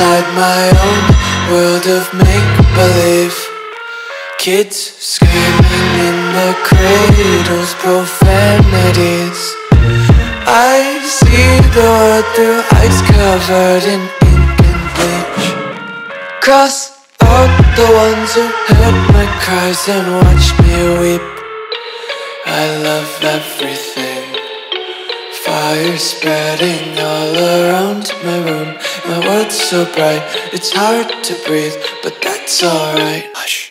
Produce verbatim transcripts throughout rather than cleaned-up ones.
inside my own world of make-believe. Kids screaming in the cradles, profanities. I see the world through ice covered in ink and bleach. Cross out the ones who heard my cries and watched me weep. I love everything. Fire spreading all around my room. My world's so bright, it's hard to breathe, but that's alright. Hush.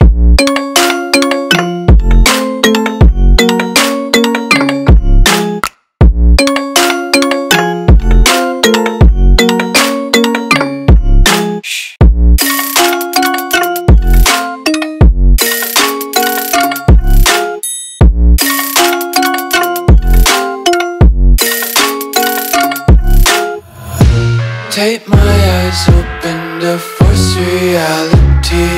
Tape my eyes open to force reality.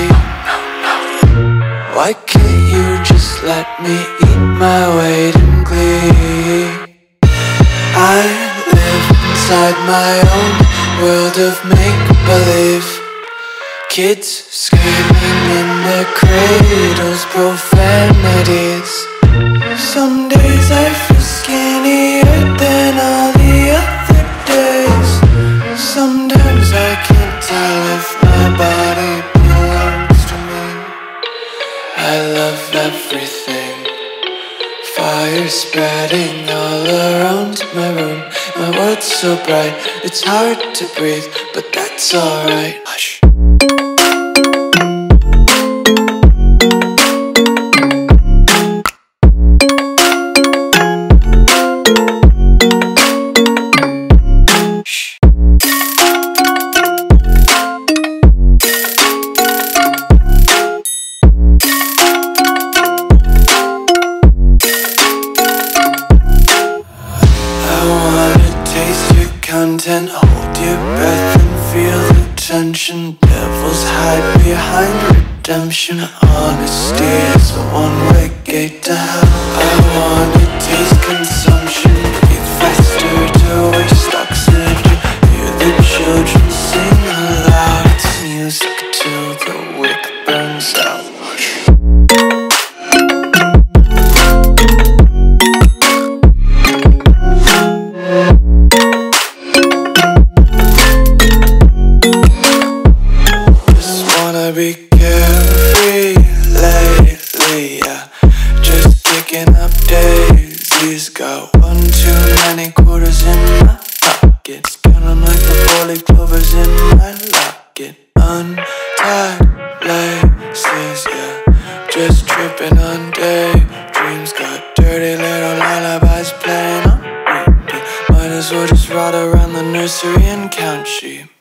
Why can't you just let me eat my weight in glee? I live inside my own world of make-believe. Kids screaming in their cradles, profanities. Some days I feel skinnier than all the other days. Sometimes I can't tell if my body belongs to me. I love everything. Fire spreading all around my room. My world's so bright, it's hard to breathe, but that's alright. Hush. Content, hold your breath and feel the tension. Devils hide behind redemption. Honesty is a one-way gate to hell. I wanna taste consumption. Breathe faster to waste oxygen. Hear the children sing aloud. It's music till the wick burns out. Be carefree lately, yeah. Just kicking up daisies. Got one too many quarters in my pockets. Count 'em like the four-leaf clovers in my locket. Untied laces, yeah. Just tripping on daydreams. Got dirty little lullabies playing on repeat. Might as well just ride around the nursery and count sheep.